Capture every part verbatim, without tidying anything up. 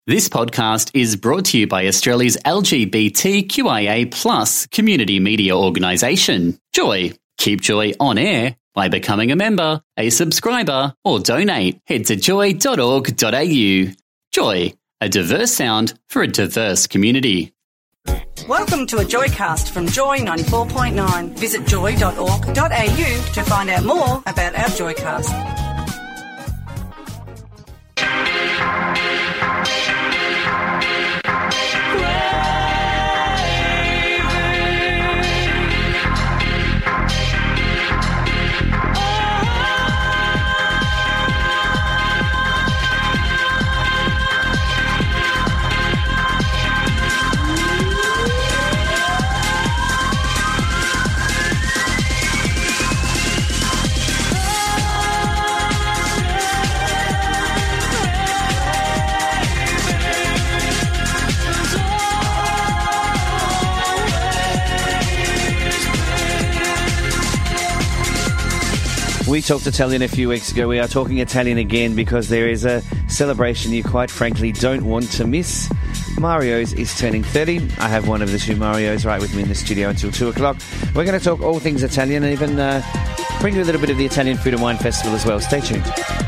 This podcast is brought to you by Australia's L G B T Q I A plus community media organisation, Joy. Keep Joy on air by becoming a member, a subscriber, or donate. Head to joy dot org dot a u. Joy, a diverse sound for a diverse community. Welcome to a Joycast from Joy ninety-four point nine. Visit joy dot org dot a u to find out more about our Joycast. We talked Italian a few weeks ago. We are talking Italian again because there is a celebration you quite frankly don't want to miss. Mario's is turning thirty. I have one of the two Marios right with me in the studio until two o'clock. We're going to talk all things Italian and even uh, bring you a little bit of the Italian Food and Wine Festival as well. Stay tuned.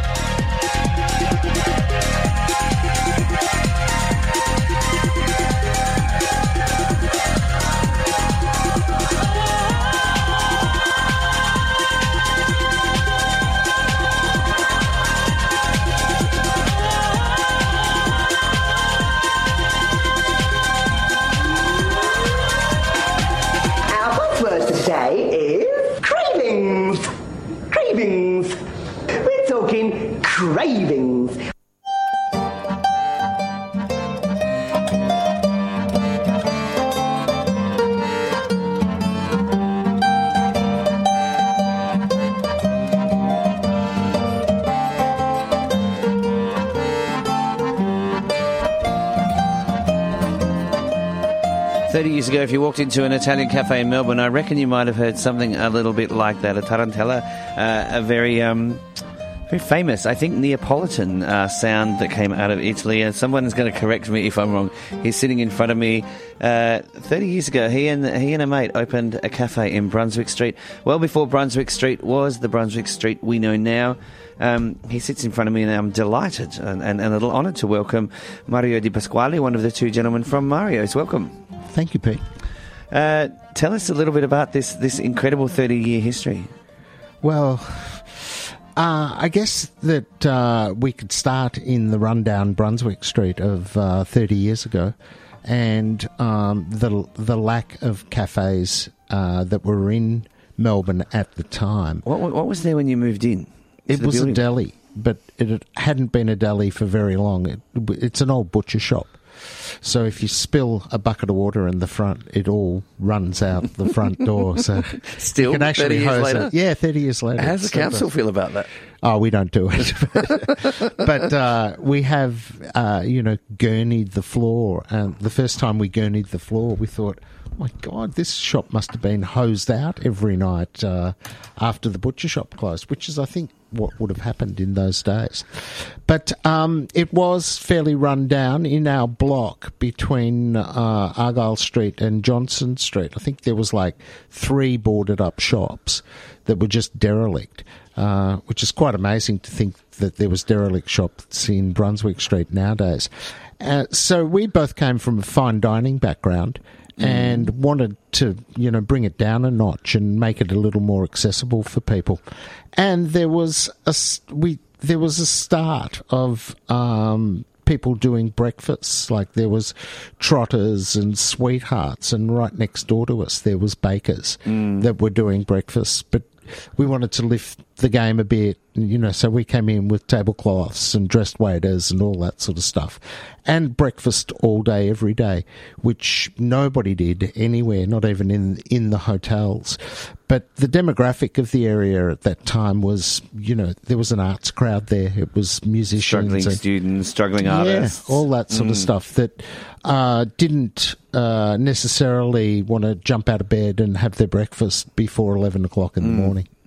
Cravings. thirty years ago, if you walked into an Italian cafe in Melbourne, I reckon you might have heard something a little bit like that, a tarantella, uh, a very... Um, Very famous, I think, Neapolitan uh, sound that came out of Italy. And someone's going to correct me if I'm wrong. He's sitting in front of me. Uh, thirty years ago, he and he and a mate opened a cafe in Brunswick Street. Well before Brunswick Street was the Brunswick Street we know now. Um, he sits in front of me and I'm delighted and, and, and a little honoured to welcome Mario Di Pasquale, one of the two gentlemen from Mario's. Welcome. Thank you, Pete. Uh, tell us a little bit about this, this incredible thirty-year history. Well... Uh, I guess that uh, we could start in the rundown Brunswick Street of uh, thirty years ago, and um, the the lack of cafes uh, that were in Melbourne at the time. What, what was there when you moved in? It was building? a deli, but it hadn't been a deli for very long. It, it's an old butcher shop. So if you spill a bucket of water in the front, it all runs out the front door. So still, you can actually thirty years hose later? it. Yeah, thirty years later. How does the council feel about that? Oh, we don't do it. But uh, we have, uh, you know, gurneyed the floor. And the first time we gurneyed the floor, we thought, oh my God, this shop must have been hosed out every night uh, after the butcher shop closed, which is, I think, what would have happened in those days. But um, it was fairly run down in our block between uh, Argyle Street and Johnson Street. I think there was like three boarded up shops that were just derelict, uh, which is quite amazing to think that there was derelict shops in Brunswick Street nowadays. Uh, so we both came from a fine dining background and mm. wanted to, you know, bring it down a notch and make it a little more accessible for people. And there was a we there was a start of um, people doing breakfasts. Like there was Trotters and Sweethearts, and right next door to us there was bakers mm. that were doing breakfasts. But we wanted to lift the game a bit, you know, so we came in with tablecloths and dressed waiters and all that sort of stuff. And breakfast all day, every day, which nobody did anywhere, not even in in the hotels. But the demographic of the area at that time was, you know, there was an arts crowd there. It was musicians. Struggling and, students, struggling artists. Yeah, all that sort mm. of stuff that uh, didn't uh, necessarily want to jump out of bed and have their breakfast before eleven o'clock in mm. the morning.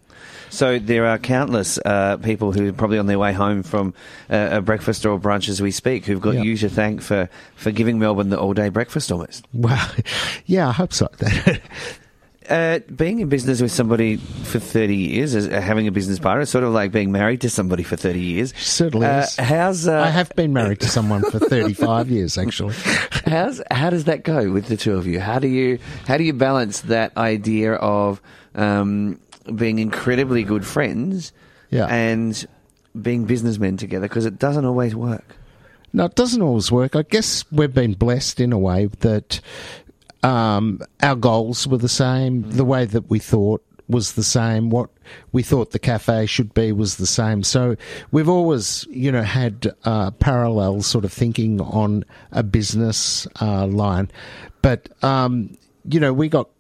So there are countless uh, people who are probably on their way home from uh, a breakfast or a brunch as we speak who've got Yep. you to thank for, for giving Melbourne the all-day breakfast almost. Well, yeah, I hope so. Uh, being in business with somebody for thirty years, as, uh, having a business partner, it's sort of like being married to somebody for thirty years. Certainly Uh, is. how's, uh, I have been married to someone for thirty-five years, actually. How's how does that go with the two of you? How do you how do you balance that idea of um, being incredibly good friends Yeah. and being businessmen together? Because it doesn't always work. No, it doesn't always work. I guess we've been blessed in a way that um, our goals were the same. The way that we thought was the same. What we thought the cafe should be was the same. So we've always, you know, had uh, parallel sort of thinking on a business uh, line. But, um, you know, we got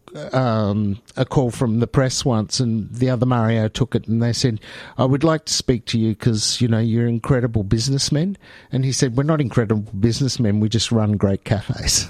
um, a call from the press once, and the other Mario took it, and they said, I would like to speak to you because, you know, you're incredible businessmen. And he said, we're not incredible businessmen, we just run great cafes.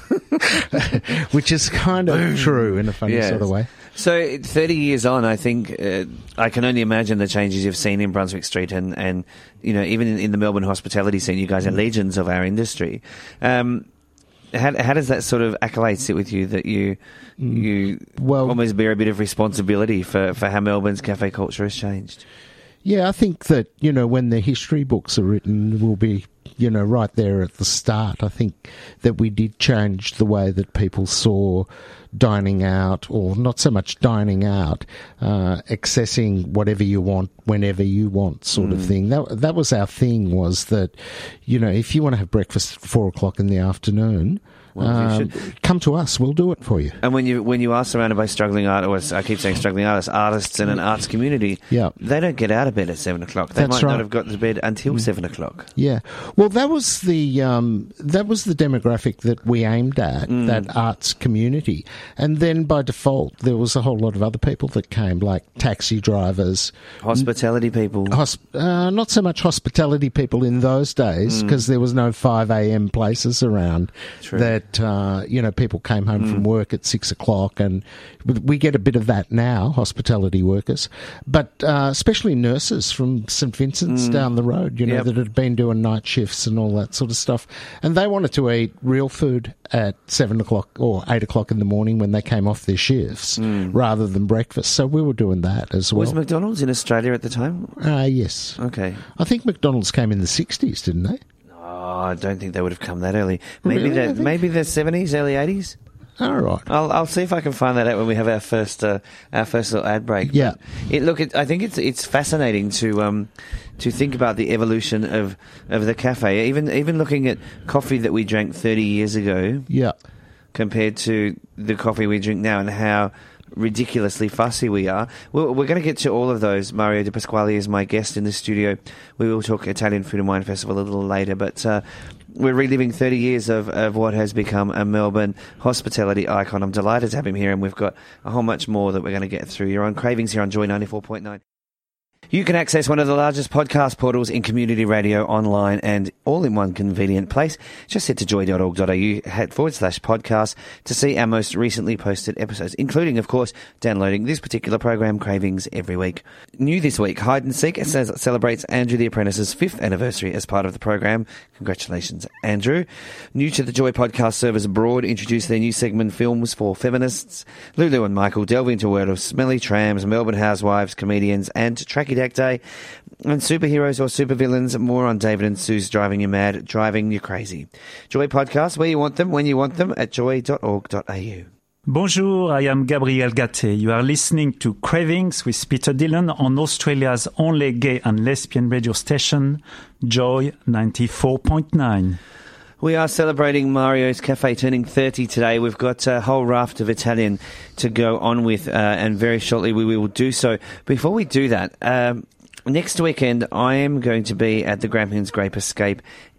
Which is kind of true in a funny Yes. sort of way. So thirty years on, I think uh, I can only imagine the changes you've seen in Brunswick Street and, and you know, even in, in the Melbourne hospitality scene. You guys are legends of our industry. Um, how, how does that sort of accolade sit with you that you you Well- almost bear a bit of responsibility for, for how Melbourne's cafe culture has changed? Yeah, I think that, you know, when the history books are written, we'll be, you know, right there at the start. I think that we did change the way that people saw dining out, or not so much dining out, uh, accessing whatever you want, whenever you want sort of thing. That that was our thing, was that, you know, if you want to have breakfast at four o'clock in the afternoon, Well, you um, should- come to us, we'll do it for you. And when you when you are surrounded by struggling artists, I keep saying struggling artists, artists in an arts community, Yeah. they don't get out of bed at seven o'clock. They That's might right. not have got to bed until seven o'clock. Yeah, well, that was the um, that was the demographic that we aimed at, that arts community, and then by default there was a whole lot of other people that came, like taxi drivers, Hospitality people. hosp- uh, not so much hospitality people in those days because there was no five a.m. places around. True. That uh, you know, people came home from work at six o'clock, and we get a bit of that now, hospitality workers, but uh, especially nurses from St Vincent's down the road, you know, Yep. that had been doing night shifts and all that sort of stuff, and they wanted to eat real food at seven o'clock or eight o'clock in the morning when they came off their shifts, rather than breakfast. So we were doing that as well. Was McDonald's in Australia at the time? uh, yes, Okay. I think McDonald's came in the sixties, didn't they? Oh, I don't think they would have come that early. Maybe Really? I the think- maybe the seventies, early eighties. All right. I'll I'll see if I can find that out when we have our first uh, our first little ad break. Yeah. But it, look, it, I think it's it's fascinating to um to think about the evolution of, of the cafe. Even even looking at coffee that we drank thirty years ago Yeah. compared to the coffee we drink now, and how ridiculously fussy we are. We're, we're going to get to all of those. Mario De Pasquale is my guest in the studio. We will talk Italian Food and Wine Festival a little later, but uh, we're reliving thirty years of, of what has become a Melbourne hospitality icon. I'm delighted to have him here, and we've got a whole much more that we're going to get through. You're on Cravings here on Joy ninety-four point nine. You can access one of the largest podcast portals in community radio online and all in one convenient place. Just head to joy dot org dot a u forward slash podcast to see our most recently posted episodes, including, of course, downloading this particular program, Cravings, every week. New this week, Hide and Seek says celebrates Andrew the Apprentice's fifth anniversary as part of the program. Congratulations, Andrew. New to the Joy podcast service abroad, introduce their new segment, Films for Feminists. Lulu and Michael delve into a world of smelly trams, Melbourne housewives, comedians, and Tracky Deck Day, and superheroes or supervillains. More on David and Sue's Driving You Mad, Driving You Crazy. Joy Podcast, where you want them, when you want them, at joy dot org dot a u. Bonjour, I am Gabriel Gatte. You are listening to Cravings with Peter Dillon on Australia's only gay and lesbian radio station, Joy ninety-four point nine. We are celebrating Mario's Cafe turning thirty today. We've got a whole raft of Italian to go on with, uh, and very shortly we will do so. Before we do that, um, next weekend I am going to be at the Grampians Grape Escape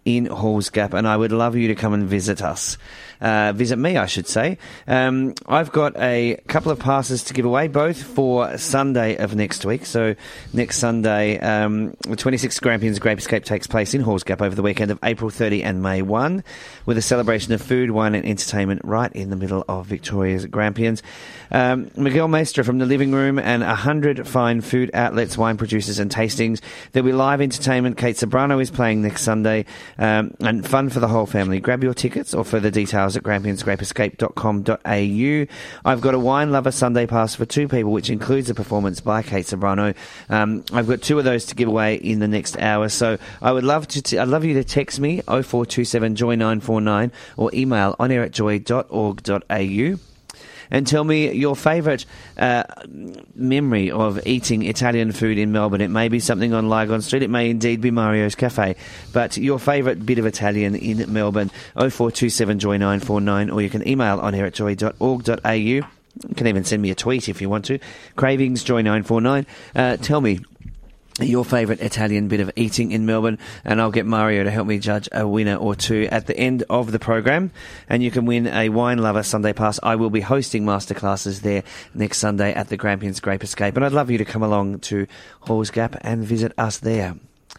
in Halls Gap, and I would love you to come and visit us. Uh, visit me, I should say. Um, I've got a couple of passes to give away, both for Sunday of next week. So next Sunday, um, the twenty-sixth Grampians Grape Escape takes place in Halls Gap over the weekend of April thirtieth and May first, with a celebration of food, wine and entertainment right in the middle of Victoria's Grampians. Um, Miguel Maestra from the Living Room and one hundred fine food outlets, wine producers and tastings. There'll be live entertainment. Kate Sobrano is playing next Sunday, um, and fun for the whole family. Grab your tickets or further details at grampians grape escape dot com dot a u. I've got a Wine Lover Sunday pass for two people, which includes a performance by Kate Sobrano. Um, I've got two of those to give away in the next hour, so I would love to. T- I'd love you to text me oh four two seven joy nine four nine or email on air at joy dot org dot a u. And tell me your favourite uh, memory of eating Italian food in Melbourne. It may be something on Lygon Street. It may indeed be Mario's Cafe. But your favourite bit of Italian in Melbourne, oh four two seven joy nine four nine, or you can email on air at joy dot org dot a u. You can even send me a tweet if you want to. Cravings Joy nine four nine. Uh, tell me your favourite Italian bit of eating in Melbourne, and I'll get Mario to help me judge a winner or two at the end of the program. And you can win a Wine Lover Sunday pass. I will be hosting masterclasses there next Sunday at the Grampians Grape Escape, and I'd love you to come along to Halls Gap and visit us there.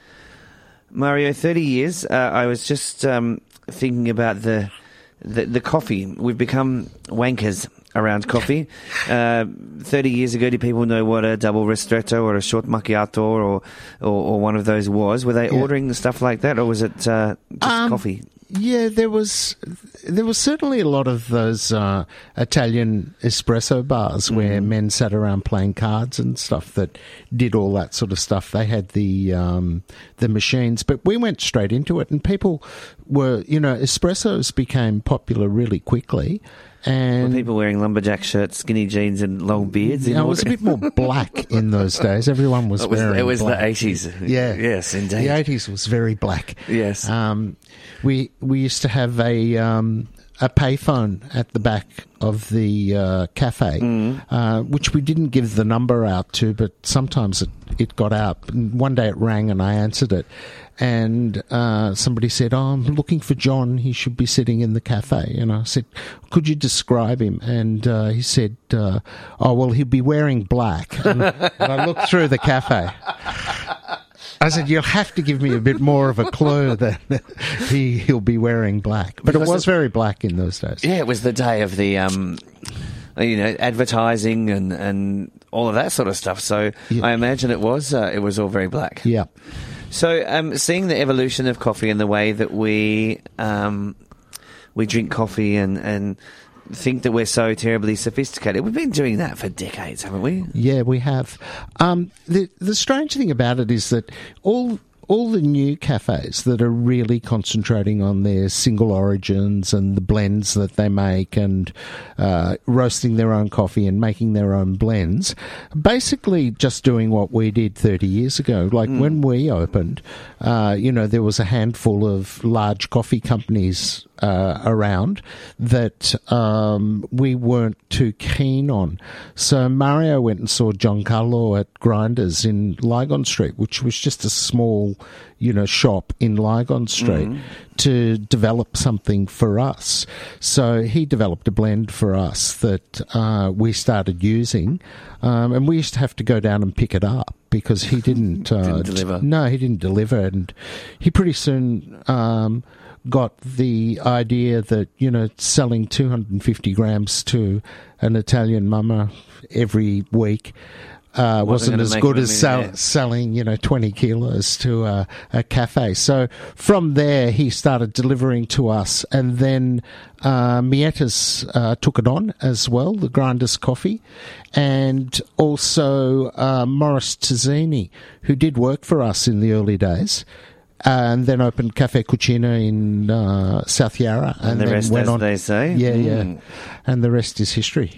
Mario, thirty years. Uh, I was just um, thinking about the, the the coffee. We've become wankers around coffee. Uh, thirty years ago, did people know what a double ristretto or a short macchiato or or, or one of those was? Were they yeah. ordering stuff like that, or was it uh, just um, coffee? Yeah, there was there was certainly a lot of those uh, Italian espresso bars mm. where men sat around playing cards and stuff that did all that sort of stuff. They had the um, the machines, but we went straight into it, and people were, you know, espressos became popular really quickly. And were people wearing lumberjack shirts, skinny jeans, and long beards? Yeah, it was a bit more black in those days. Everyone was, it was wearing. It was black. the eighties. Yeah, yes, indeed. The eighties was very black. Yes. Um, we we used to have a um, a payphone at the back of the uh, cafe, mm. uh, which we didn't give the number out to, but sometimes it, it got out. And one day it rang, and I answered it. And uh, somebody said, oh, I'm looking for John. He should be sitting in the cafe. And I said, could you describe him? And uh, he said, uh, oh, well, he'll be wearing black. And, and I looked through the cafe. I said, you'll have to give me a bit more of a clue that he, he'll be wearing black. But because it was it, very black in those days. Yeah, it was the day of the... Um you know, advertising and, and all of that sort of stuff. So yeah. I imagine it was uh, it was all very black. Yeah. So um, seeing the evolution of coffee and the way that we um, we drink coffee and, and think that we're so terribly sophisticated, we've been doing that for decades, haven't we? Yeah, we have. Um, the the strange thing about it is that all... all the new cafes that are really concentrating on their single origins and the blends that they make and uh, roasting their own coffee and making their own blends, basically just doing what we did thirty years ago. Like mm. when we opened, uh, you know, there was a handful of large coffee companies uh, around that um, we weren't too keen on. So Mario went and saw Giancarlo at Grinders in Lygon Street, which was just a small, you know, shop in Lygon Street, mm. to develop something for us. So he developed a blend for us that uh, we started using, um, and we used to have to go down and pick it up because he didn't, uh, didn't deliver. D- no, he didn't deliver, and he pretty soon um, got the idea that, you know, selling two hundred fifty grams to an Italian mama every week Uh, wasn't, wasn't as good as sell, selling, you know, twenty kilos to a, a cafe. So from there, he started delivering to us, and then uh, Mietta's uh, took it on as well, the Grinders Coffee, and also uh, Morris Tazzini, who did work for us in the early days. And then opened Cafe Cucina in uh, South Yarra, and, and the then rest, went as on. They say, yeah, mm. yeah, and the rest is history.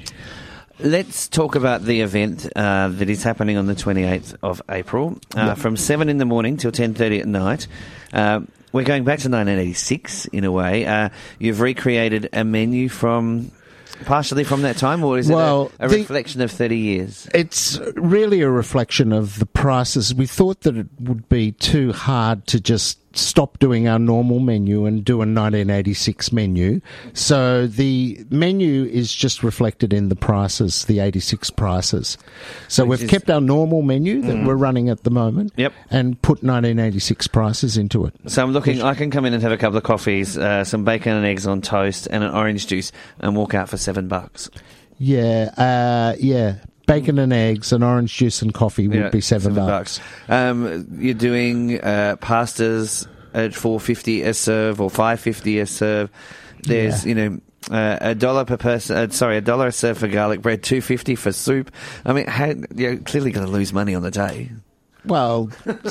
Let's talk about the event uh, that is happening on the twenty-eighth of April, uh, yep. from seven in the morning till ten thirty at night. Uh, we're going back to nineteen eighty-six in a way. Uh, you've recreated a menu from... partially from that time, or is well, it a, a the, reflection of thirty years? It's really a reflection of the prices. We thought that it would be too hard to just stop doing our normal menu and do a nineteen eighty-six menu. So the menu is just reflected in the prices, the eighty-six prices. So Which we've is- kept our normal menu that we're running at the moment Yep. and put nineteen eighty-six prices into it. So I'm looking, I can come in and have a couple of coffees, uh, some bacon and eggs on toast and an orange juice and walk out for seven bucks. Yeah, uh, yeah. Bacon and eggs and orange juice and coffee would Yeah, be seven, bucks. Um, you're doing uh, pastas at four fifty a serve or five fifty a serve. There's, Yeah. you know, uh, a dollar per person. Uh, sorry, a dollar a serve for garlic bread, two fifty for soup. I mean, how, you're clearly going to lose money on the day. Well,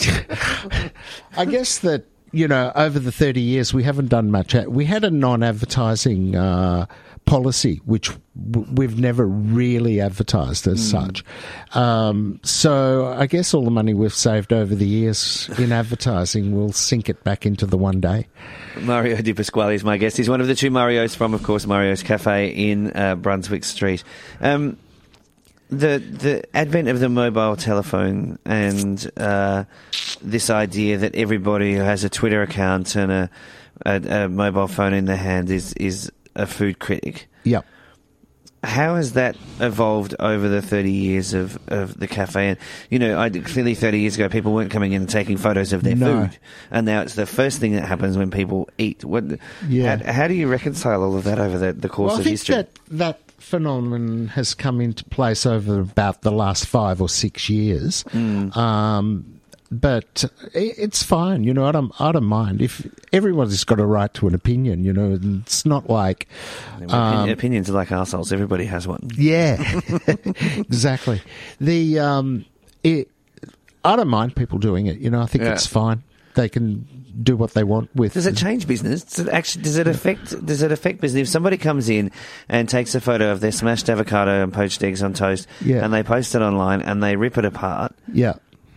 I guess that, you know, over the thirty years, we haven't done much. We had a non-advertising uh, policy, which w- we've never really advertised as such. Um, so I guess all the money we've saved over the years in advertising, we'll sink it back into the one day. Mario Di Pasquale is my guest. He's one of the two Marios from, of course, Mario's Cafe in uh, Brunswick Street. Um, the the advent of the mobile telephone and uh, this idea that everybody who has a Twitter account and a, a, a mobile phone in their hand is, is a food critic. Yep. How has that evolved over the thirty years of, of the cafe? And, you know, I, clearly thirty years ago, people weren't coming in and taking photos of their No. food. And now it's the first thing that happens when people eat. What, Yeah. how, how do you reconcile all of that over the, the course Well, I of think history? that that phenomenon has come into place over about the last five or six years. Mm. Um, but i- it's fine, you know. I don't, I don't mind if everyone's got a right to an opinion. You know, and it's not like, Opin- um, opinions are like arseholes. Everybody has one. yeah, exactly. The um, it, I don't mind people doing it. You know, I think Yeah. it's fine. They can do what they want with. Does it change business? Does it actually? Does it affect? Does it affect business? If somebody comes in and takes a photo of their smashed avocado and poached eggs on toast, Yeah. and they post it online and they rip it apart? Yeah.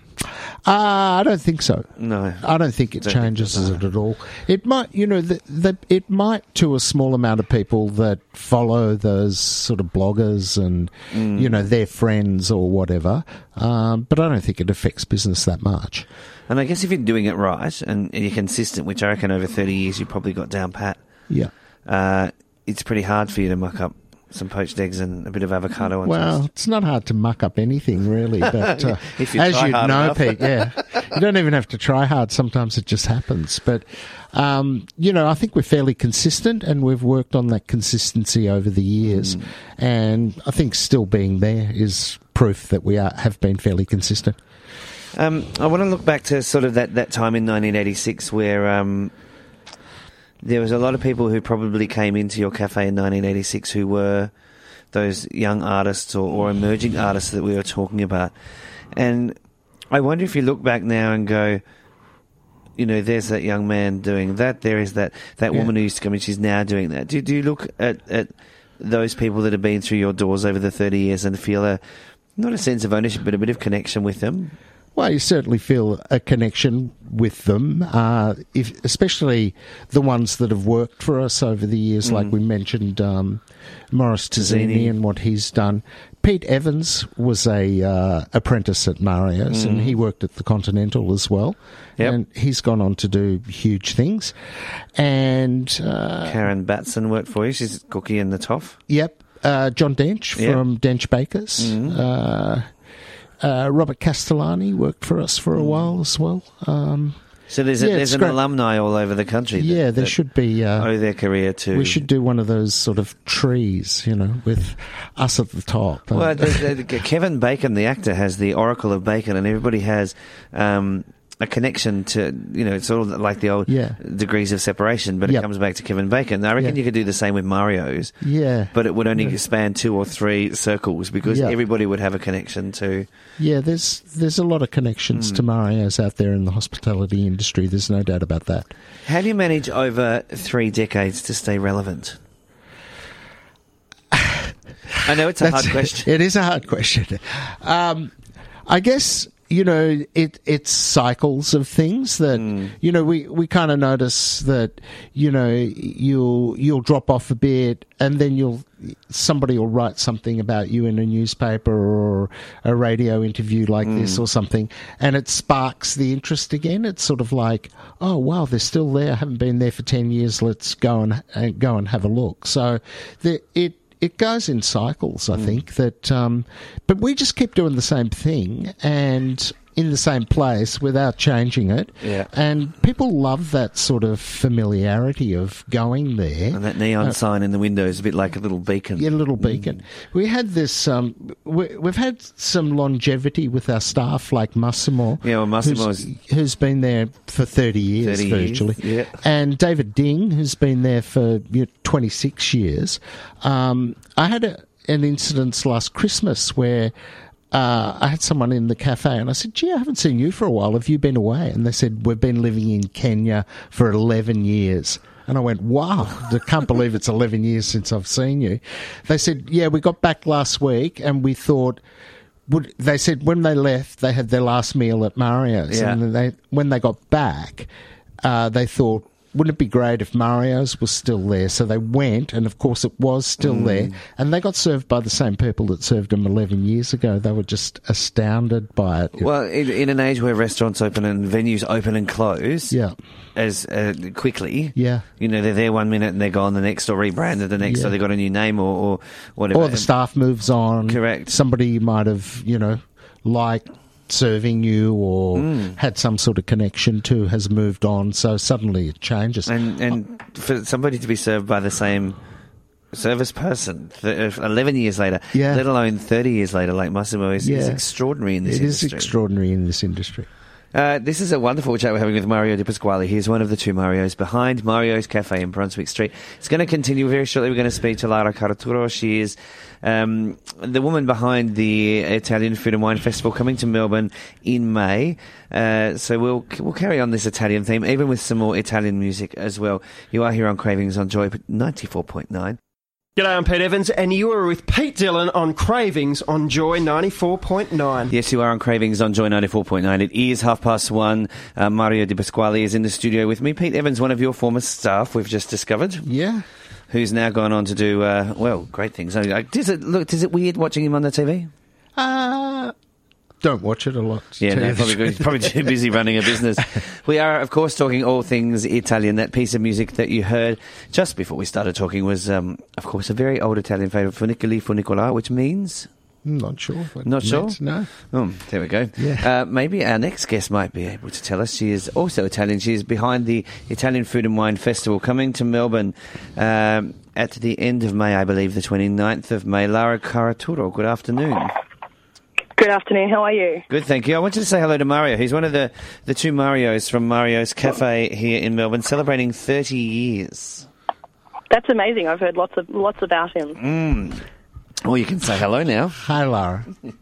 Uh, I don't think so. No. I don't think it Don't think changes so. it at all. It might, you know, the, the, it might to a small amount of people that follow those sort of bloggers and, Mm. you know, their friends or whatever. Um, but I don't think it affects business that much. And I guess if you're doing it right and, and you're consistent, which I reckon over thirty years you probably got down pat, Yeah. uh, it's pretty hard for you to muck up some poached eggs and a bit of avocado on Well, toast. it's not hard to muck up anything, really. But uh, If you as try you hard know, enough. Pete, yeah, you don't even have to try hard. Sometimes it just happens. But um, you know, I think we're fairly consistent, and we've worked on that consistency over the years. Mm. And I think still being there is proof that we are have been fairly consistent. Um, I want to look back to sort of that, that time in nineteen eighty-six where um, there was a lot of people who probably came into your cafe in nineteen eighty-six who were those young artists or, or emerging artists that we were talking about. And I wonder if you look back now and go, you know, there's that young man doing that, there is that, that Yeah. woman who used to come in, she's now doing that. Do, do you look at, at those people that have been through your doors over the thirty years and feel a, not a sense of ownership, but a bit of connection with them? Well, you certainly feel a connection with them, uh, if, especially the ones that have worked for us over the years, like we mentioned, um, Morris Tazzini Tazzini. and what he's done. Pete Evans was a uh, apprentice at Mario's, and he worked at the Continental as well. Yep. And he's gone on to do huge things. And uh, Karen Batson worked for you. She's cookie in the toff. yep, uh, John Dench Yep. from Dench Bakers. Uh, uh, Robert Castellani worked for us for a while as well. Um, So there's, a, Yeah, there's it's an great. alumni all over the country. That, yeah, there that should be. Uh, owe their career to. we should do one of those sort of trees, you know, with us at the top. Well, Uh, the, the, Kevin Bacon, the actor, has the Oracle of Bacon, and everybody has um, a connection to, you know, it's sort of like the old Yeah. degrees of separation, but it Yep. comes back to Kevin Bacon. I reckon Yeah. you could do the same with Mario's, yeah, but it would only span two or three circles because Yeah. everybody would have a connection to. yeah. There's there's a lot of connections Hmm. to Mario's out there in the hospitality industry. There's no doubt about that. How do you manage over three decades to stay relevant? I know it's a hard question. It is a hard question. Um, I guess you know, it it's cycles of things that mm. you know we, we kind of notice that you know you'll you'll drop off a bit and then you'll somebody will write something about you in a newspaper or a radio interview like mm. this or something, and it sparks the interest again. It's sort of like, oh wow, they're still there. I haven't been there for ten years. Let's go and uh, go and have a look. So the, it. It goes in cycles, I mm. think, that, um, but we just keep doing the same thing and in the same place without changing it. Yeah. And people love that sort of familiarity of going there. And that neon uh, sign in the window is a bit like a little beacon. Yeah, a little beacon. Mm. We had this, um, we, we've had some longevity with our staff, like Massimo. Yeah, well, Massimo's... Who's, who's been there for thirty years, thirty virtually. Years, yeah. And David Ding, who's been there for you know, twenty-six years. Um, I had a, an incident last Christmas where uh, I had someone in the cafe and I said, gee, I haven't seen you for a while. Have you been away? And they said, we've been living in Kenya for eleven years. And I went, wow, I can't believe it's eleven years since I've seen you. They said, yeah, we got back last week and we thought, would, they said when they left, they had their last meal at Mario's. Yeah. And they, when they got back, uh, they thought, wouldn't it be great if Mario's was still there? So they went, and of course it was still mm. there, and they got served by the same people that served them eleven years ago. They were just astounded by it. Well, in, in an age where restaurants open and venues open and close yeah. as uh, quickly, yeah. you know, they're there one minute and they're gone the next, or rebranded the next, yeah. or they got a new name or, or whatever. Or the staff moves on. Correct. Somebody you might have, you know, liked serving you or mm. had some sort of connection to has moved on, so suddenly it changes. And and for somebody to be served by the same service person th- eleven years later, yeah. let alone thirty years later, like Massimo, is, yeah. is extraordinary in this it industry. It is extraordinary in this industry. Uh, this is a wonderful chat we're having with Mario Di Pasquale. He's one of the two Marios behind Mario's Cafe in Brunswick Street. It's going to continue very shortly. We're going to speak to Lara Caraturo. She is um, the woman behind the Italian Food and Wine Festival coming to Melbourne in May. Uh, so we'll we'll carry on this Italian theme, even with some more Italian music as well. You are here on Cravings on Joy ninety-four point nine. G'day, I'm Pete Evans, and you are with Pete Dillon on Cravings on Joy ninety-four point nine. Yes, you are on Cravings on Joy ninety-four point nine. It is half past one. Uh, Mario Di Pasquale is in the studio with me. Pete Evans, one of your former staff, we've just discovered. Yeah. Who's now gone on to do, uh, well, great things. Does it look? Is it weird watching him on the T V? Uh... Don't watch it a lot. Yeah, no, probably, good. Probably too busy running a business. We are, of course, talking all things Italian. That piece of music that you heard just before we started talking was, um, of course, a very old Italian favourite, Funicoli Funicola, which means... Not sure. Not sure? Meant, no. Oh, there we go. Yeah. Uh, maybe our next guest might be able to tell us. She is also Italian. She is behind the Italian Food and Wine Festival coming to Melbourne um, at the end of May, I believe, the twenty-ninth of May. Lara Caraturo, good afternoon. Good afternoon, how are you? Good, thank you. I wanted to say hello to Mario. He's one of the, the two Marios from Mario's Cafe here in Melbourne, celebrating thirty years. That's amazing. I've heard lots of lots about him. Mm. Well, you can say hello now. Hi, Lara.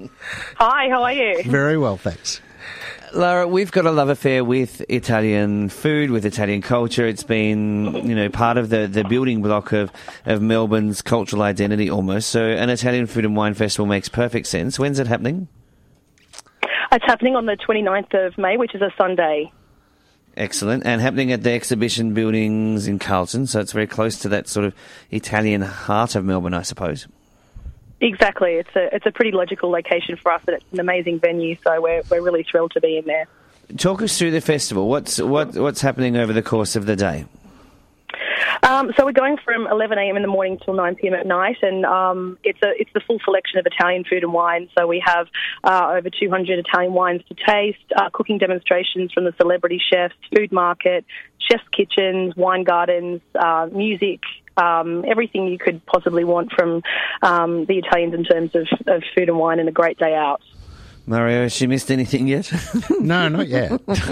Hi, how are you? Very well, thanks. Lara, we've got a love affair with Italian food, with Italian culture. It's been, you know, part of the, the building block of, of Melbourne's cultural identity almost. So an Italian Food and Wine Festival makes perfect sense. When's it happening? It's happening on the twenty-ninth of May, which is a Sunday. Excellent. And happening at the exhibition buildings in Carlton, so it's very close to that sort of Italian heart of Melbourne, I suppose. Exactly. It's a it's a pretty logical location for us, and it's an amazing venue, so we're we're really thrilled to be in there. Talk us through the festival. What's what what's happening over the course of the day? Um, so we're going from eleven a.m. in the morning till nine p.m. at night, and um, it's a it's the full selection of Italian food and wine. So we have uh, over two hundred Italian wines to taste, uh, cooking demonstrations from the celebrity chefs, food market, chefs' kitchens, wine gardens, uh, music. Um, everything you could possibly want from um, the Italians in terms of, of food and wine, and a great day out. Mario, has she missed anything yet? No, not yet.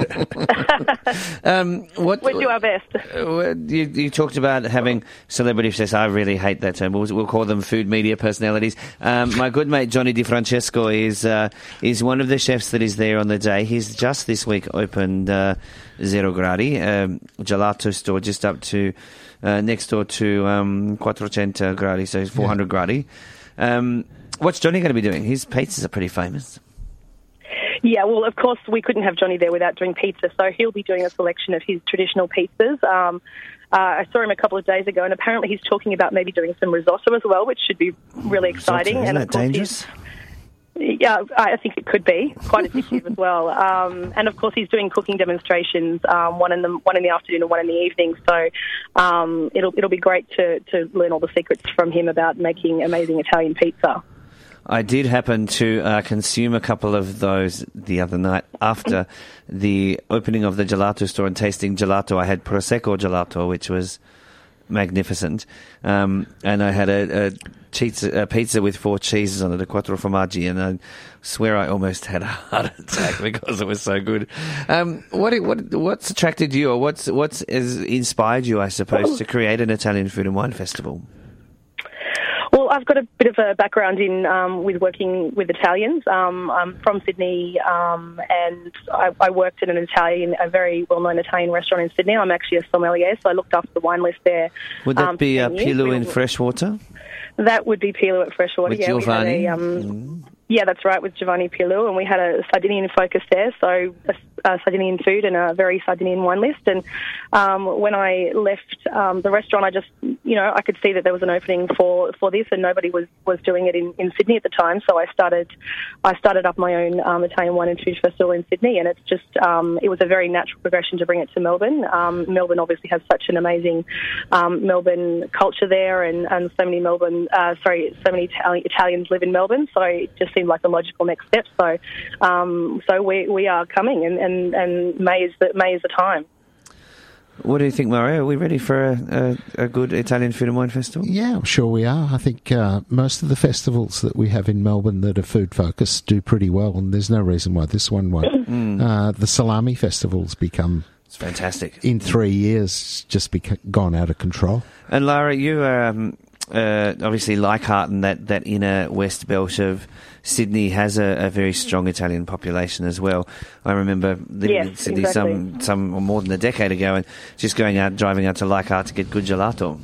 um, what, we'll do our best. Uh, you, you talked about having celebrity chefs. I really hate that term. We'll, we'll call them food media personalities. Um, my good mate Johnny Di Francesco is uh, is one of the chefs that is there on the day. He's just this week opened uh, Zero Gradi, um, gelato store just up to uh, next door to um, quattrocento gradi, so four hundred yeah. gradi. Um, what's Johnny going to be doing? His pizzas are pretty famous. Yeah, well, of course, we couldn't have Johnny there without doing pizza, so he'll be doing a selection of his traditional pizzas. Um, uh, I saw him a couple of days ago, and apparently he's talking about maybe doing some risotto as well, which should be really exciting. Risotto, isn't and that dangerous? Yeah, I think it could be quite addictive as well. Um, and of course, he's doing cooking demonstrations, um, one in the one in the afternoon and one in the evening. So um, it'll it'll be great to to learn all the secrets from him about making amazing Italian pizza. I did happen to uh, consume a couple of those the other night after the opening of the gelato store and tasting gelato. I had Prosecco gelato, which was magnificent, um, and I had a, a, pizza, a pizza with four cheeses on it, a quattro formaggi, and I swear I almost had a heart attack because it was so good. Um, what what what's attracted you, or what's what's has inspired you, I suppose, to create an Italian food and wine festival? Well, I've got a bit of a background in um, with working with Italians. Um, I'm from Sydney, um, and I, I worked in an Italian, a very well-known Italian restaurant in Sydney. I'm actually a sommelier, so I looked after the wine list there. Would that um, be uh, years. Pilu in Freshwater? That would be Pilu at Freshwater. With yeah, Giovanni? We had a, um, mm. Yeah, that's right, with Giovanni Pilu, and we had a Sardinian focus there, so a, a Sardinian food and a very Sardinian wine list. And um, when I left um, the restaurant, I just, you know, I could see that there was an opening for, for this, and nobody was, was doing it in, in Sydney at the time. So I started, I started up my own um, Italian wine and food festival in Sydney, and it's just, um, it was a very natural progression to bring it to Melbourne. Um, Melbourne obviously has such an amazing um, Melbourne culture there, and, and so many Melbourne, uh, sorry, so many Itali- Italians live in Melbourne. So it just seemed like the logical next step. So, um, so we we are coming, and, and, and May is the May is the time. What do you think, Mario? Are we ready for a, a, a good Italian food and wine festival? Yeah, I'm sure we are. I think uh, most of the festivals that we have in Melbourne that are food focused do pretty well, and there's no reason why this one won't. mm. uh, the Salami Festival's become it's fantastic in three years, just beca- gone out of control. And Lara, you are um, uh, obviously Leichhardt, and that that inner west belt of Sydney has a, a very strong Italian population as well. I remember living yes, in Sydney exactly. some some more than a decade ago, and just going out, driving out to Leichhardt to get good gelato.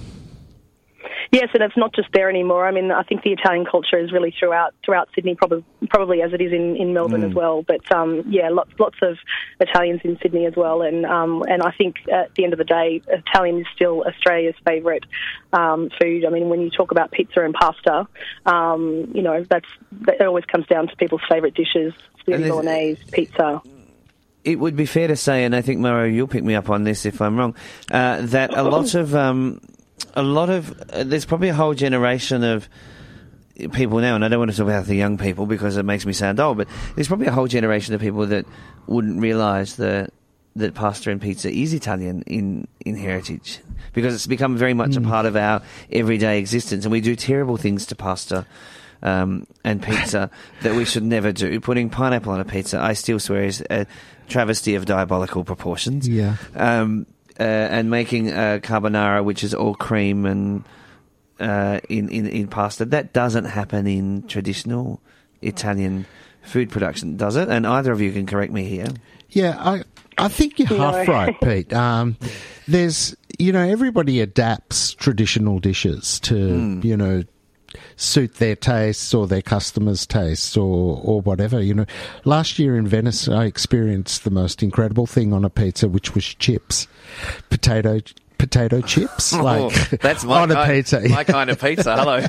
Yes, and it's not just there anymore. I mean, I think the Italian culture is really throughout throughout Sydney, probably probably as it is in, in Melbourne mm. as well. But um, yeah, lots lots of Italians in Sydney as well, and um, and I think at the end of the day, Italian is still Australia's favourite um, food. I mean, when you talk about pizza and pasta, um, you know, that's that always comes down to people's favourite dishes: spaghetti bolognese, pizza. It would be fair to say, and I think Mario, you'll pick me up on this if I'm wrong, uh, that a lot of um, A lot of uh, there's probably a whole generation of people now, and I don't want to talk about the young people because it makes me sound old, but there's probably a whole generation of people that wouldn't realise that that pasta and pizza is Italian in, in heritage, because it's become very much mm. a part of our everyday existence, and we do terrible things to pasta um, and pizza that we should never do. Putting pineapple on a pizza, I still swear, is a travesty of diabolical proportions. Yeah. Um, Uh, and making uh, carbonara, which is all cream and uh, in, in in pasta, that doesn't happen in traditional Italian food production, does it? And either of you can correct me here. Yeah, I I think you're no. half right, Pete. Um, there's, you know, everybody adapts traditional dishes to, mm. you know, suit their tastes or their customers' tastes or, or whatever. You know, last year in Venice, I experienced the most incredible thing on a pizza, which was chips, potato potato chips, oh, like that's my on a kind, pizza. My kind of pizza. Hello.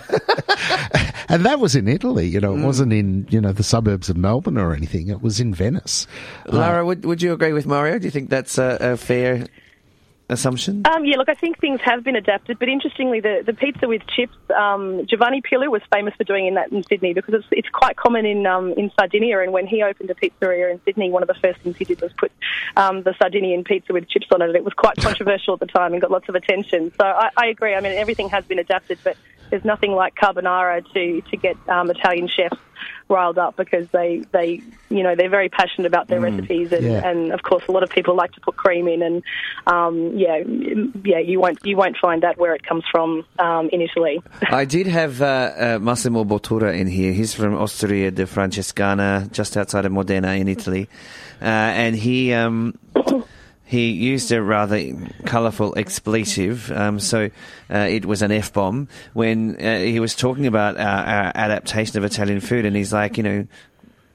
And that was in Italy. You know, it mm. wasn't in, you know, the suburbs of Melbourne or anything. It was in Venice. Lara, uh, would would you agree with Mario? Do you think that's a, a fair assumption? Um, yeah, look, I think things have been adapted, but interestingly, the, the pizza with chips, um, Giovanni Pilu was famous for doing that in Sydney because it's it's quite common in um, in Sardinia, and when he opened a pizzeria in Sydney, one of the first things he did was put um, the Sardinian pizza with chips on it. It was quite controversial at the time and got lots of attention. So I, I agree. I mean, everything has been adapted, but there's nothing like carbonara to, to get um, Italian chefs riled up, because they, they you know, they're very passionate about their mm, recipes, and, yeah. and of course a lot of people like to put cream in, and um, yeah, yeah, you won't you won't find that where it comes from um, in Italy. I did have uh, uh, Massimo Bottura in here. He's from Osteria de Francescana, just outside of Modena in Italy, uh, and he. Um, He used a rather colourful expletive, um, so uh, it was an F-bomb, when uh, he was talking about our, our adaptation of Italian food, and he's like, you know,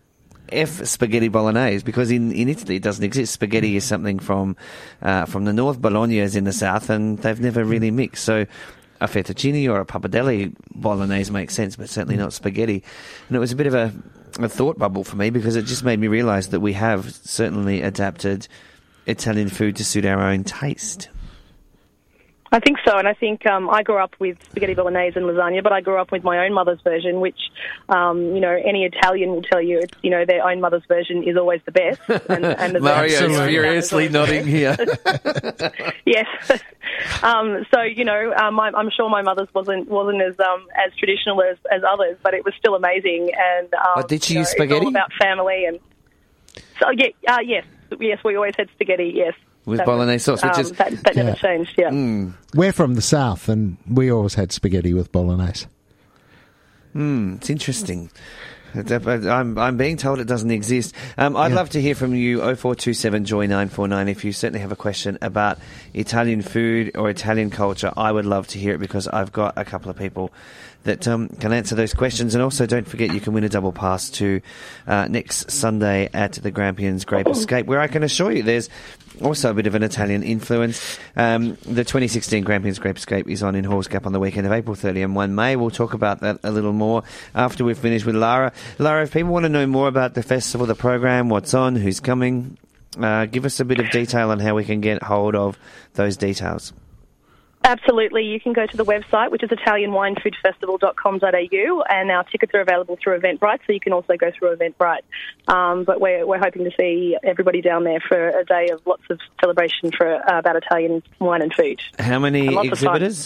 F spaghetti bolognese, because in, in Italy it doesn't exist. Spaghetti is something from uh, from the north, Bologna is in the south, and they've never really mixed. So a fettuccine or a pappardelle bolognese makes sense, but certainly not spaghetti. And it was a bit of a, a thought bubble for me, because it just made me realise that we have certainly adapted Italian food to suit our own taste. I think so, and I think um, I grew up with spaghetti bolognese and lasagna, but I grew up with my own mother's version, which, um, you know, any Italian will tell you, it's, you know, their own mother's version is always the best. And, and the Mario's furiously nodding here. Yes. um, so, you know, um, I'm, I'm sure my mother's wasn't wasn't as um, as traditional as, as others, but it was still amazing. And um, oh, did she you use know, spaghetti? It's all about family. And so, yeah, uh, yes, yes, we always had spaghetti, yes. With that bolognese was, sauce, which um, is... That, that Yeah. never changed, yeah. Mm. We're from the south, and we always had spaghetti with bolognese. Mm, it's interesting. I'm, I'm being told it doesn't exist. Um, I'd Yeah. love to hear from you, oh four two seven Joy nine four nine, if you certainly have a question about Italian food or Italian culture. I would love to hear it, because I've got a couple of people that um, can answer those questions. And also, don't forget, you can win a double pass to uh, next Sunday at the Grampians Grape Escape, where I can assure you there's also a bit of an Italian influence. Um, the twenty sixteen Grampians Grape Escape is on in Halls Gap on the weekend of April thirtieth and first May. We'll talk about that a little more after we've finished with Lara. Lara, if people want to know more about the festival, the program, what's on, who's coming, uh, give us a bit of detail on how we can get hold of those details. Absolutely. You can go to the website, which is italian wine food festival dot com dot a u, and our tickets are available through Eventbrite, so you can also go through Eventbrite. Um, but we're, we're hoping to see everybody down there for a day of lots of celebration for uh, about Italian wine and food. How many And lots of fun. exhibitors?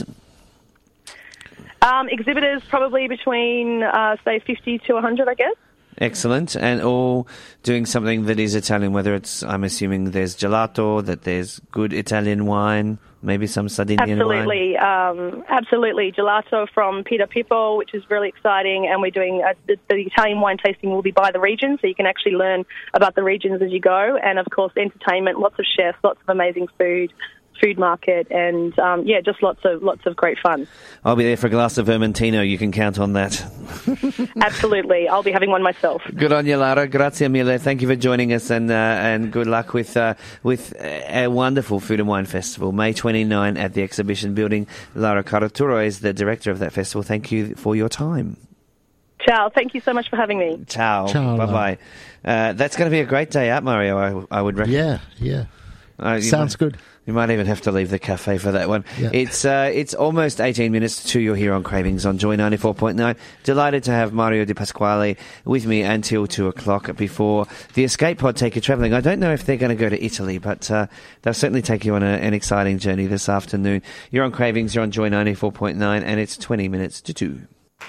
Um, exhibitors probably between, uh, say, fifty to one hundred, I guess. Excellent. And all doing something that is Italian, whether it's, I'm assuming there's gelato, that there's good Italian wine, maybe some Sardinian wine. Absolutely, um, absolutely. Gelato from Peter Pippo, which is really exciting, and we're doing uh, the, the Italian wine tasting will be by the region, so you can actually learn about the regions as you go. And of course, entertainment, lots of chefs, lots of amazing food, food market, and um, yeah, just lots of lots of great fun. I'll be there for a glass of Vermentino. You can count on that. Absolutely, I'll be having one myself. Good on you, Lara. Grazie mille. Thank you for joining us, and uh, and good luck with uh, with a wonderful Food and Wine Festival, May twenty-ninth at the Exhibition Building. Lara Caraturo is the director of that festival. Thank you for your time. Ciao. Thank you so much for having me. Ciao. Ciao, Bye-bye. Uh, that's going to be a great day out, Mario, I, I would reckon. Yeah, yeah. Uh, you Sounds might- good. You might even have to leave the cafe for that one. Yeah. It's uh, it's almost eighteen minutes to you're here on Cravings on Joy ninety-four point nine. Delighted to have Mario Di Pasquale with me until two o'clock before the Escape Pod take you travelling. I don't know if they're going to go to Italy, but uh, they'll certainly take you on a, an exciting journey this afternoon. You're on Cravings, you're on Joy ninety-four point nine, and it's twenty minutes to two.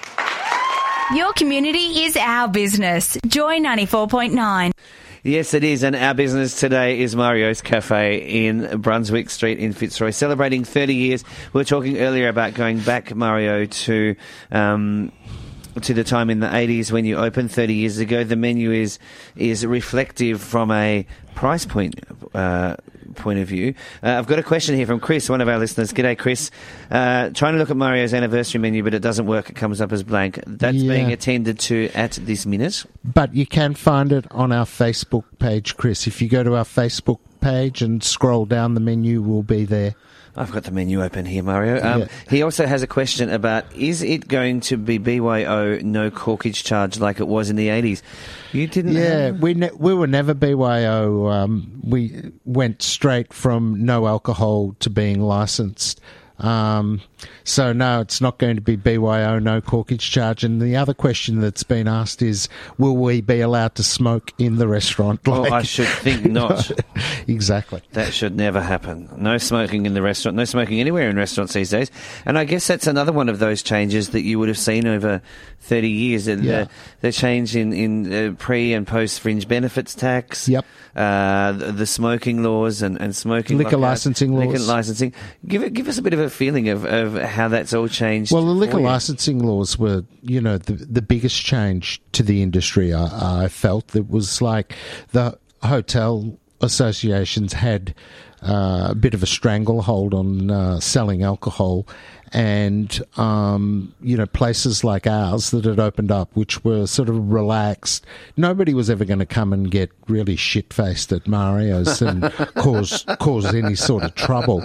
Your community is our business. Joy ninety-four point nine. Yes, it is, and our business today is Mario's Cafe in Brunswick Street in Fitzroy, celebrating thirty years. We were talking earlier about going back, Mario, to um, to the time in the eighties when you opened thirty years ago. The menu is is reflective from a price point uh, point of view. Uh, I've got a question here from Chris, one of our listeners. G'day, Chris. Uh, trying to look at Mario's anniversary menu, but it doesn't work. It comes up as blank. That's Yeah. being attended to at this minute. But you can find it on our Facebook page, Chris. If you go to our Facebook page and scroll down, the menu will be there. I've got the menu open here, Mario. Um, Yeah. He also has a question about, is it going to be B Y O, no corkage charge like it was in the eighties? You didn't Yeah, have... we ne- we were never B Y O. Um, we went straight from no alcohol to being licensed. Um, so no, it's not going to be B Y O, no corkage charge. And the other question that's been asked is, will we be allowed to smoke in the restaurant? Well, Like- I should think not. Exactly. That should never happen. No smoking in the restaurant, no smoking anywhere in restaurants these days. And I guess that's another one of those changes that you would have seen over thirty years. The, Yeah. the, the change in, in uh, pre and post fringe benefits tax. Yep. Uh, the, the smoking laws and, and smoking Liquor lockouts, licensing laws. Liquor licensing. Give it, give us a bit of a feeling of, of how that's all changed. Well, the liquor for you. licensing laws were, you know, the the biggest change to the industry. I, I felt it was like the hotel associations had uh, a bit of a stranglehold on uh, selling alcohol, and um, you know, places like ours that had opened up, which were sort of relaxed. Nobody was ever going to come and get really shit-faced at Mario's and cause cause any sort of trouble,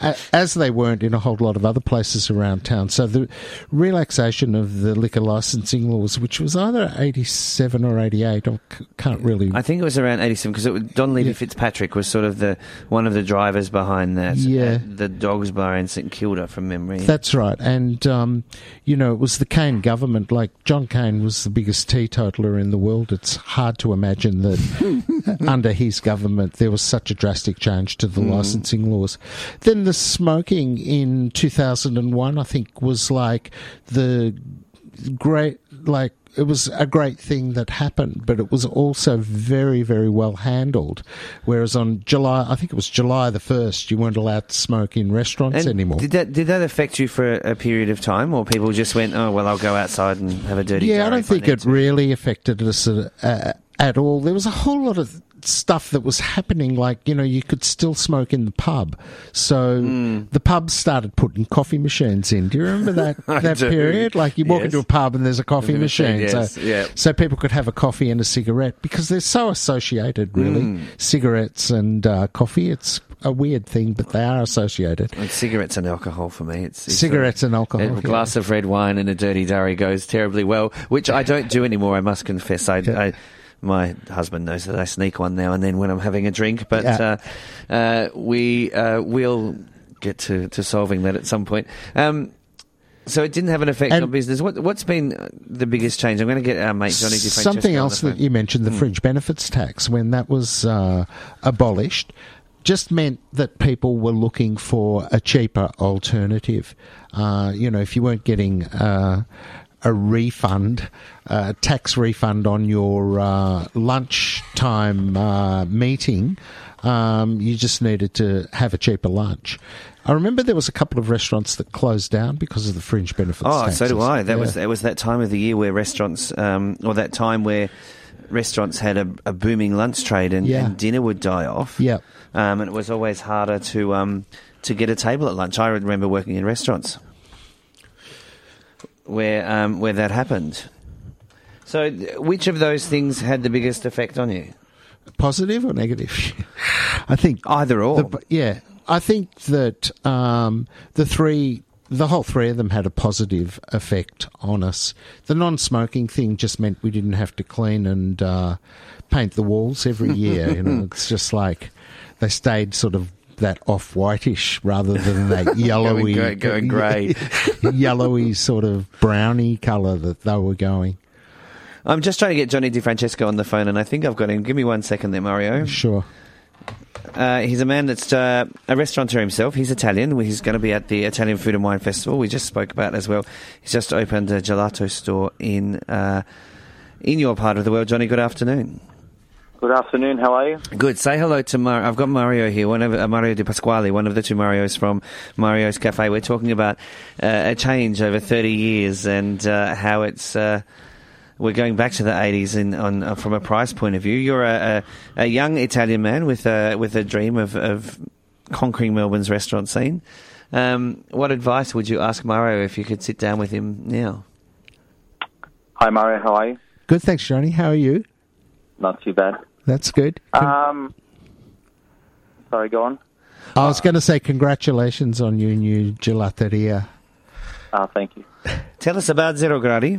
as they weren't in a whole lot of other places around town. So the relaxation of the liquor licensing laws, which was either eighty-seven or eighty-eight, I can't really... I think it was around eighty-seven, because Don Levy yeah. Fitzpatrick was sort of the one of the drivers behind that. Yeah. The Dogs Bar in St Kilda, from memory. That's right. And, um, you know, it was the Cain government. Like, John Cain was the biggest teetotaler in the world. It's hard to imagine that under his government there was such a drastic change to the mm. licensing laws. Then the smoking in two thousand one, I think, was like the great, like, it was a great thing that happened, but it was also very, very well handled. Whereas on July, I think it was July the first, you weren't allowed to smoke in restaurants and anymore. Did that did that affect you for a, a period of time, or people just went, oh, well, I'll go outside and have a dirty Yeah, I don't think it to. really affected us uh, at all. There was a whole lot of stuff that was happening, like, you know, you could still smoke in the pub. So mm. the pubs started putting coffee machines in. Do you remember that that do. period? Like, you walk yes. into a pub and there's a coffee machine. Yes. So, yeah. so people could have a coffee and a cigarette, because they're so associated, really. Mm. Cigarettes and uh, coffee, it's a weird thing, but they are associated. Like cigarettes and alcohol for me. It's, it's cigarettes a, and alcohol. A yeah. glass of red wine and a dirty durry goes terribly well, which I don't do anymore, I must confess. I... Yeah. I My husband knows that I sneak one now and then when I'm having a drink, but yeah. uh, uh, we uh, will get to, to solving that at some point. Um, so it didn't have an effect and on business. What, what's been the biggest change? I'm going to get our mate Johnny DeFrancesco. Something else that you mentioned, the mm. fringe benefits tax, when that was uh, abolished, just meant that people were looking for a cheaper alternative. Uh, you know, if you weren't getting... Uh, a refund, a tax refund on your uh, lunchtime uh, meeting, um, you just needed to have a cheaper lunch. I remember there was a couple of restaurants that closed down because of the fringe benefits Oh, taxes. so do I. That yeah. was that was that time of the year where restaurants, um, or that time where restaurants had a, a booming lunch trade and, yeah. and dinner would die off. Yeah. Um, and it was always harder to um, to get a table at lunch. I remember working in restaurants where um, where that happened. So which of those things had the biggest effect on you? Positive or negative? I think... Either or. The, yeah. I think that um, the three... The whole three of them had a positive effect on us. The non-smoking thing just meant we didn't have to clean and uh, paint the walls every year. You know, it's just like they stayed sort of that off-whitish rather than that yellowy, going, going grey, yellowy sort of browny colour that they were going. I'm just trying to get Johnny DeFrancesco on the phone, and I think I've got him. Give me one second there, Mario. Sure. Uh, he's a man that's uh, a restaurateur himself. He's Italian. He's going to be at the Italian Food and Wine Festival we just spoke about as well. He's just opened a gelato store in uh, in your part of the world. Johnny, good afternoon. Good afternoon. How are you? Good. Say hello to Mario. I've got Mario here, one of uh, Mario Di Pasquale, one of the two Marios from Mario's Cafe. We're talking about uh, a change over thirty years and uh, how it's... Uh, We're going back to the eighties in, on, uh, from a price point of view. You're a, a, a young Italian man with a, with a dream of, of conquering Melbourne's restaurant scene. Um, what advice would you ask Mario if you could sit down with him now? Hi, Mario. How are you? Good, thanks, Johnny. How are you? Not too bad. That's good. Um, sorry, go on. I was going to say congratulations on your new gelateria. Ah, uh, thank you. Tell us about Zero Gradi.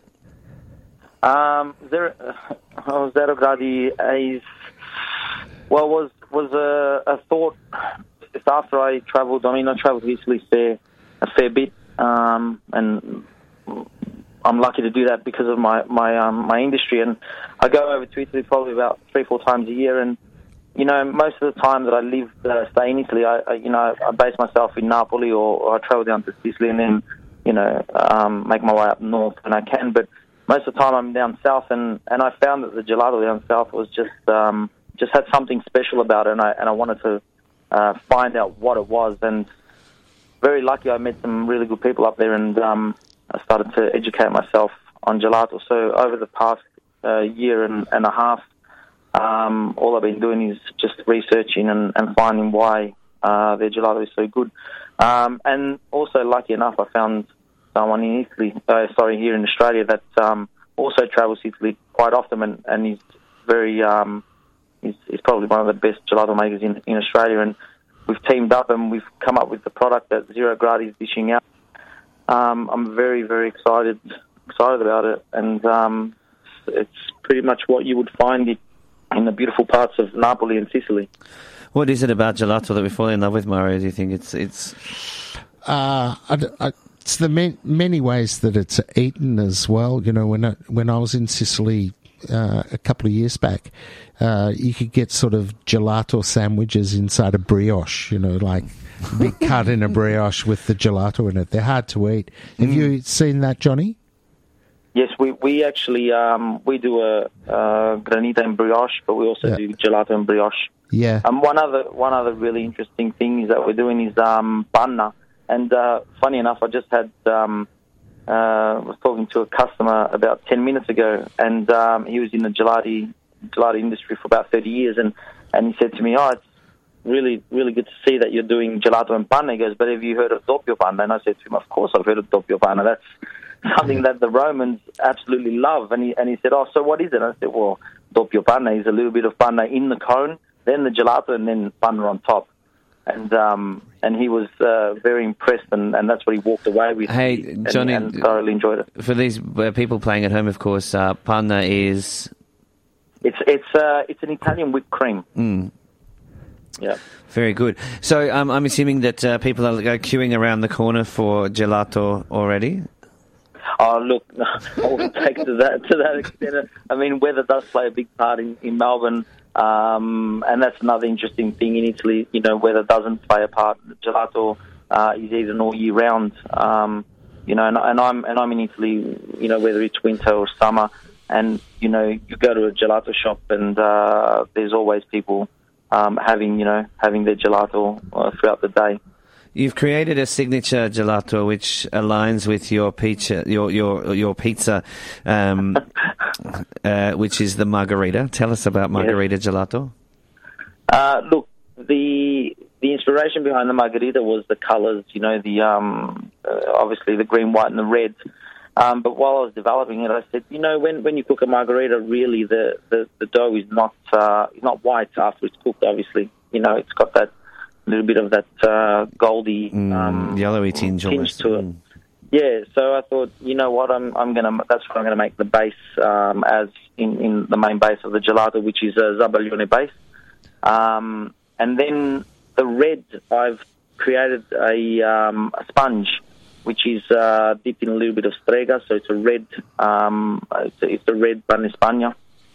Um, Zero, uh, Zero Gradi is, well, was was a, a thought just after I travelled. I mean, I travelled to Italy fair, a fair bit, um, and I'm lucky to do that because of my my um, my industry. And I go over to Italy probably about three, four times a year. And you know, most of the time that I live, uh, stay in Italy, I, I you know I base myself in Napoli, or, or I travel down to Sicily, and then you know um, make my way up north when I can. But most of the time I'm down south, and, and I found that the gelato down south was just um, just had something special about it, and I and I wanted to uh, find out what it was. And very lucky, I met some really good people up there, and um, I started to educate myself on gelato. So over the past uh, year and, and a half, um, all I've been doing is just researching and, and finding why uh, their gelato is so good. Um, and also, lucky enough, I found someone in Italy, uh, sorry, here in Australia that um, also travels to Italy quite often, and, and he's very, um, he's, he's probably one of the best gelato makers in, in Australia, and we've teamed up and we've come up with the product that Zero Gradi is dishing out. Um, I'm very, very excited excited about it, and um, it's pretty much what you would find in the beautiful parts of Napoli and Sicily. What is it about gelato that we fall in love with, Mario? Do you think it's it's? Uh, I, I, it's the man, many ways that it's eaten as well. You know, when I, when I was in Sicily uh, a couple of years back, uh, you could get sort of gelato sandwiches inside a brioche. You know, like big cut in a brioche with the gelato in it. They're hard to eat. Have mm. you seen that, Johnny? Yes, we we actually um, we do a, a granita and brioche, but we also yeah. do gelato and brioche. Yeah. Um, one other one other really interesting thing is that we're doing is um, panna. And uh, funny enough, I just had um, uh, was talking to a customer about ten minutes ago, and um, he was in the gelati gelati industry for about thirty years, and, and he said to me, "Oh, it's really really good to see that you're doing gelato and panna." He goes, "But have you heard of doppio panna?" And I said to him, "Of course I've heard of doppio panna. That's something that the Romans absolutely love." And he and he said, "Oh, so what is it?" And I said, "Well, doppio panna is a little bit of panna in the cone, then the gelato, and then panna on top." And um, and he was uh, very impressed, and, and that's what he walked away with. Hey, and, Johnny, and thoroughly enjoyed it. For these uh, people playing at home, of course, uh, panna is it's it's uh, it's an Italian whipped cream. Mm. Yeah, very good. So um, I'm assuming that uh, people are uh, queuing around the corner for gelato already. Oh, look, I wouldn't take it to that to that extent. I mean, weather does play a big part in, in Melbourne. Um, and that's another interesting thing in Italy. You know, weather doesn't play a part. Gelato uh, is eaten all year round. Um, you know, and, and I'm and I'm in Italy. You know, whether it's winter or summer, and you know, you go to a gelato shop, and uh, there's always people um, having you know having their gelato uh, throughout the day. You've created a signature gelato which aligns with your pizza, your your your pizza, um, uh, which is the margarita. Tell us about margarita yes. gelato. Uh, look, the the inspiration behind the margarita was the colours. You know, the um, uh, obviously the green, white, and the red. Um, but while I was developing it, I said, you know, when, when you cook a margarita, really the, the, the dough is not uh, not white after it's cooked. Obviously, you know, it's got that. A little bit of that uh, goldy, um, mm, yellowy tinge, tinge to it. Mm. Yeah, so I thought, you know what, I'm I'm gonna that's what I'm gonna make the base um, as in, in the main base of the gelato, which is a Zabaglione base. Um, and then the red, I've created a, um, a sponge, which is uh, dipped in a little bit of strega, so it's a red, um, it's, a, it's a red pan España.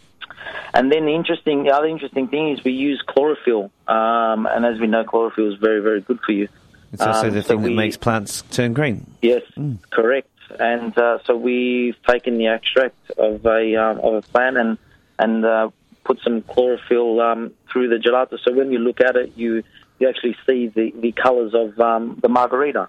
And then the interesting, the other interesting thing is we use chlorophyll, um, and as we know, chlorophyll is very, very good for you. It's also um, the so thing we, that makes plants turn green. Yes, mm. correct. And uh, so we've taken the extract of a um, of a plant and and uh, put some chlorophyll um, through the gelato. So when you look at it, you you actually see the, the colours of um, the margarita.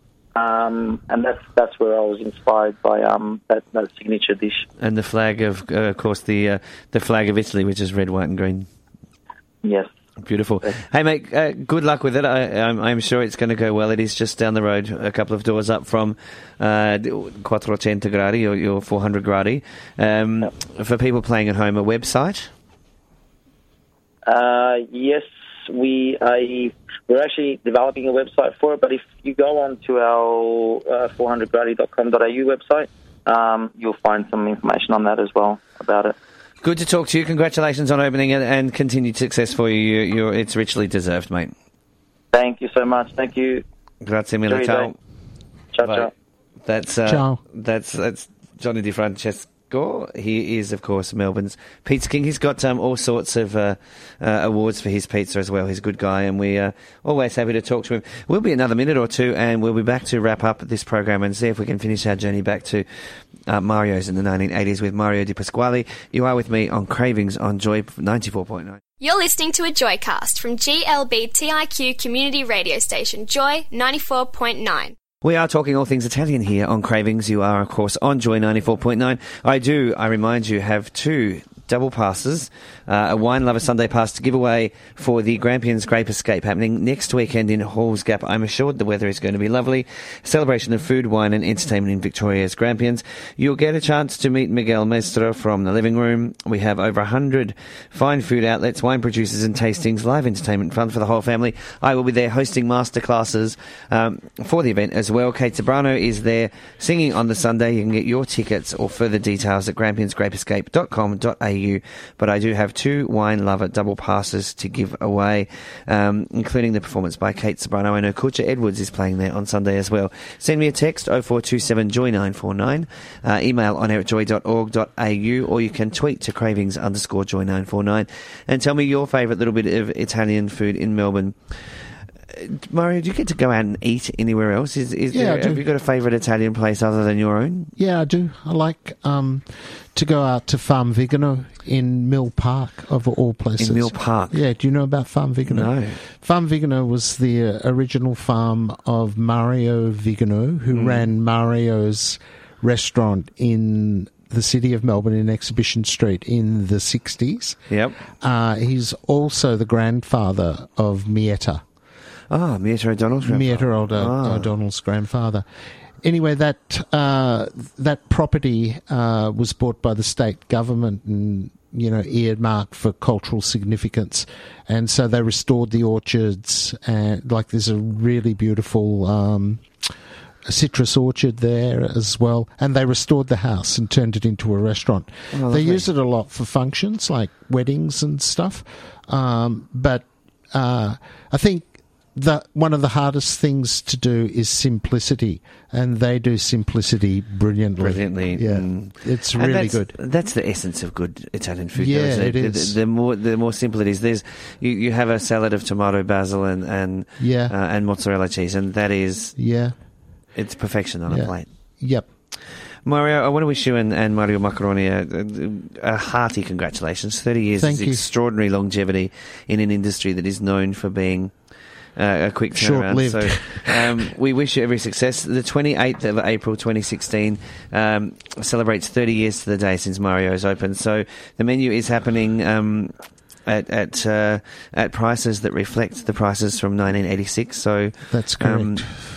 Um, and that's that's where I was inspired by um, that, that signature dish. And the flag of, uh, of course, the uh, the flag of Italy, which is red, white, and green. Yes. Beautiful. Yes. Hey, mate, uh, good luck with it. I, I'm, I'm sure it's going to go well. It is just down the road, a couple of doors up from uh, four hundred gradi, or your four hundred gradi. Um, yep. For people playing at home, a website? Uh, yes. We uh, we're actually developing a website for it, but if you go on to our uh, four hundred gradi dot com dot a u website, um, you'll find some information on that as well about it. Good to talk to you. Congratulations on opening it, and continued success for you. you you're, it's richly deserved, mate. Thank you so much. Thank you. Grazie mille. Ciao. Ciao, ciao. That's, uh, ciao. That's, that's Johnny Di Francesco. He is, of course, Melbourne's Pizza King. He's got um, all sorts of uh, uh, awards for his pizza as well. He's a good guy, and we're uh, always happy to talk to him. We'll be another minute or two, and we'll be back to wrap up this program and see if we can finish our journey back to uh, Mario's in the nineteen eighties with Mario Di Pasquale. You are with me on Cravings on Joy ninety-four point nine. You're listening to a Joycast from G L B T I Q community radio station Joy ninety-four point nine. We are talking all things Italian here on Cravings. You are, of course, on Joy ninety-four point nine. I do, I remind you, have two double passes, uh, a Wine Lover Sunday pass to give away for the Grampians Grape Escape happening next weekend in Halls Gap. I'm assured the weather is going to be lovely. Celebration of food, wine and entertainment in Victoria's Grampians. You'll get a chance to meet Miguel Mestre from the living room. We have over one hundred fine food outlets, wine producers and tastings, live entertainment fun for the whole family. I will be there hosting masterclasses um, for the event as well. Kate Sobrano is there singing on the Sunday. You can get your tickets or further details at grampians grape escape dot com dot a u. But I do have two Wine Lover double passes to give away, um, including the performance by Kate Sobrano. I know Kulcha Edwards is playing there on Sunday as well. Send me a text oh four two seven joy nine four nine, uh, email on air at joy dot org dot a u, or you can tweet to cravings underscore joy nine four nine and tell me your favourite little bit of Italian food in Melbourne. Mario, do you get to go out and eat anywhere else? Is, is Yeah, there, I do. Have you got a favourite Italian place other than your own? Yeah, I do. I like um, to go out to Farm Vigano in Mill Park, of all places. In Mill Park? Yeah, do you know about Farm Vigano? No. Farm Vigano was the uh, original farm of Mario Vigano, who Mm. ran Mario's restaurant in the city of Melbourne in Exhibition Street in the sixties. Yep. Uh, he's also the grandfather of Mietta. Ah, Mietta O'Donnell's grandfather. Mietta O'Do- Ah. O'Donnell's grandfather. Anyway, that uh, that property uh, was bought by the state government and, you know, earmarked for cultural significance, and so they restored the orchards. And like, there's a really beautiful um, citrus orchard there as well, and they restored the house and turned it into a restaurant. Oh, they lovely. use it a lot for functions like weddings and stuff, um, but uh, I think the one of the hardest things to do is simplicity, and they do simplicity brilliantly. Brilliantly, yeah, mm. it's And really that's, good. That's the essence of good Italian food. Yeah, though, isn't it The- is. The, the more the more simple it is. There's you, you have a salad of tomato, basil, and and Yeah. uh, and mozzarella cheese, and that is Yeah, it's perfection on yeah. a plate. Yep. Mario, I want to wish you and, and Mario Maccaroni a, a, a hearty congratulations. thirty years Thank is you. extraordinary longevity in an industry that is known for being uh, a quick turnaround. Short-lived. So um, we wish you every success. The twenty-eighth of April twenty sixteen um, celebrates thirty years to the day since Mario's opened. So the menu is happening um, at at uh, at prices that reflect the prices from nineteen eighty-six. So That's correct. Um,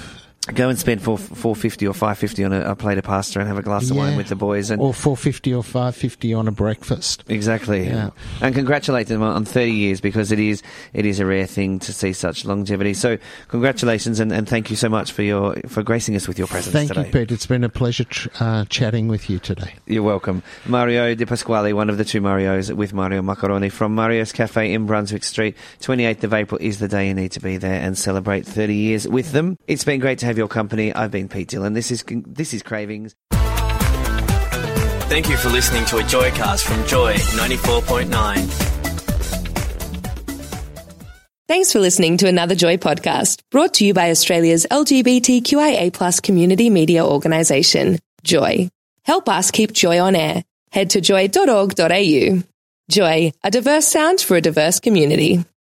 Go and spend four four fifty or five fifty on a, a plate of pasta and have a glass of Yeah. wine with the boys. And Or four fifty or five fifty on a breakfast. exactly, Yeah. and congratulate them on thirty years, because it is it is a rare thing to see such longevity. So congratulations, and, and thank you so much for your for gracing us with your presence Thank today. you, Pete. It's been a pleasure tr- uh, chatting with you today. You're welcome. Mario De Pasquale, one of the two Marios with Mario Maccaroni from Mario's Cafe in Brunswick Street. twenty-eighth of April is the day you need to be there and celebrate thirty years with them. It's been great to have your company. I've been Pete Dillon. This is this is Cravings. Thank you for listening to a Joycast from Joy ninety-four point nine. Thanks for listening to another Joy podcast, brought to you by Australia's L G B T Q I A plus community media organisation, Joy. Help us keep Joy on air. Head to joy dot org dot a u. Joy, a diverse sound for a diverse community.